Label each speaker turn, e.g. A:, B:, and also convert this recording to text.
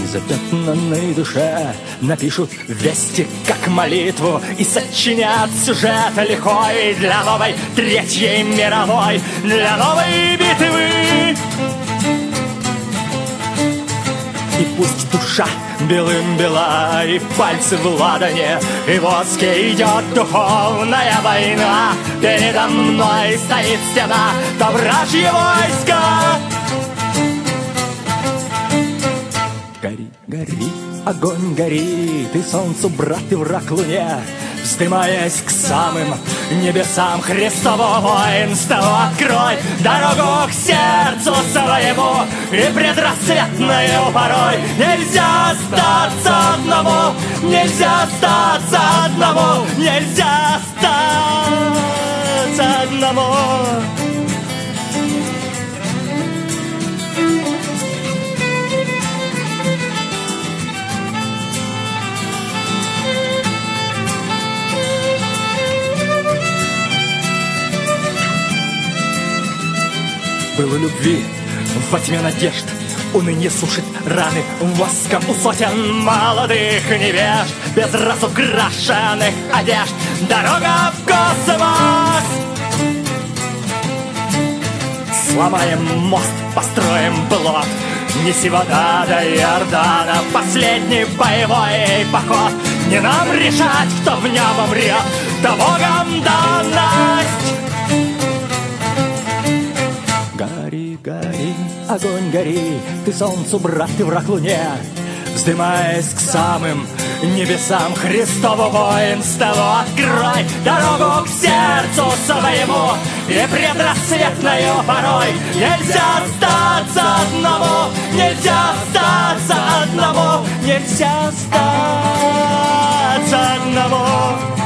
A: запятнанной душе напишут вести, как молитву, и сочинят сюжет лихой для новой Третьей мировой, для новой битвы. И пусть душа белым бела, и пальцы в ладони, и воске идет духовная война. Передо мной стоит стена, то вражье войско. Гори, гори, огонь гори, ты солнцу брат и враг луне, вздымаясь к самым небесам Христово воинство. Открой дорогу к сердцу своему, и предрассветную порой нельзя остаться одному, нельзя остаться одному, нельзя остаться одному. Было любви во тьме надежд, уныние сушит раны воском у сотен молодых невежд. Без разукрашенных одежд дорога в космос. Сломаем мост, построим плот, неси вода до Иордана, последний боевой поход. Не нам решать, кто в нем умрет, да Богом данность. Гори, гори, огонь гори, ты солнцу брат и враг луне, вздымаясь к самым небесам Христово воинство. Открой дорогу к сердцу своему, и предрассветною порой нельзя остаться одному, нельзя остаться одному, нельзя остаться одному.